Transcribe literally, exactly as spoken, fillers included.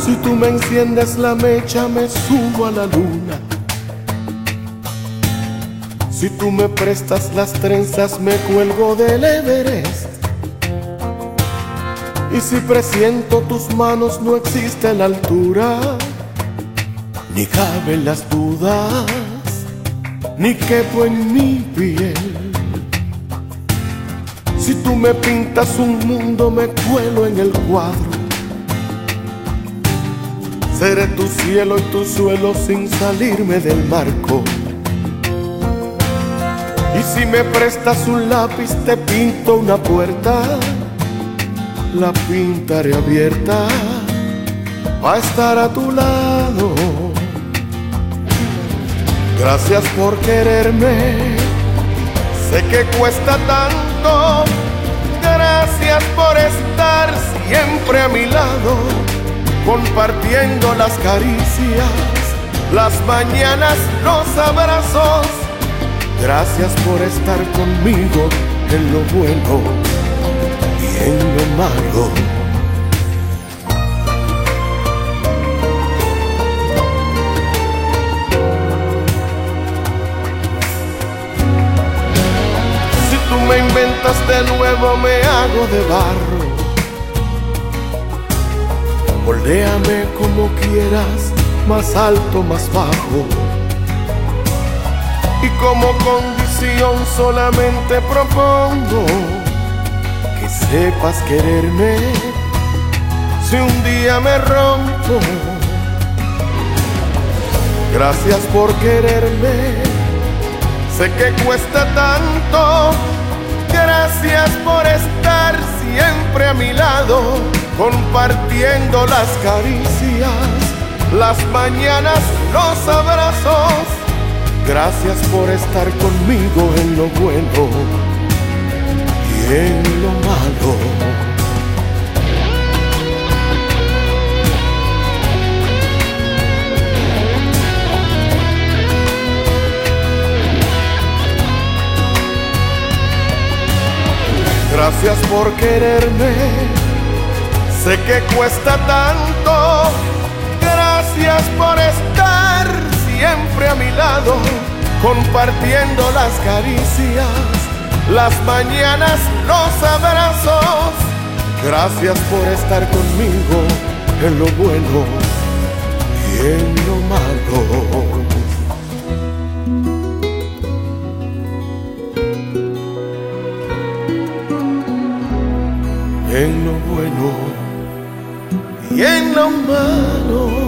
Si tú me enciendes la mecha, me subo a la luna. Si tú me prestas las trenzas, me cuelgo del Everest. Y si presiento tus manos, no existe la altura, ni caben las dudas, ni quepo en mi piel. Si tú me pintas un mundo, me cuelo en el cuadro. Seré tu cielo y tu suelo sin salirme del marco. Y si me prestas un lápiz, te pinto una puerta. La pintaré abierta a estar a tu lado. Gracias por quererme, sé que cuesta tanto. Gracias por estar siempre a mi lado, compartiendo las caricias, las mañanas, los abrazos. Gracias por estar conmigo en lo bueno y en lo malo. Si tú me inventas de nuevo, me hago de barro. Moldéame como quieras, más alto, más bajo. Y como condición solamente propongo que sepas quererme si un día me rompo. Gracias por quererme, sé que cuesta tanto. Gracias por estar siempre a mi lado, compartiendo las caricias, las mañanas, los abrazos. Gracias por estar conmigo en lo bueno y en lo malo. Gracias por quererme, sé que cuesta tanto. Gracias por estar siempre a mi lado, compartiendo las caricias, las mañanas, los abrazos. Gracias por estar conmigo en lo bueno y en lo malo. En lo bueno y en lo malo.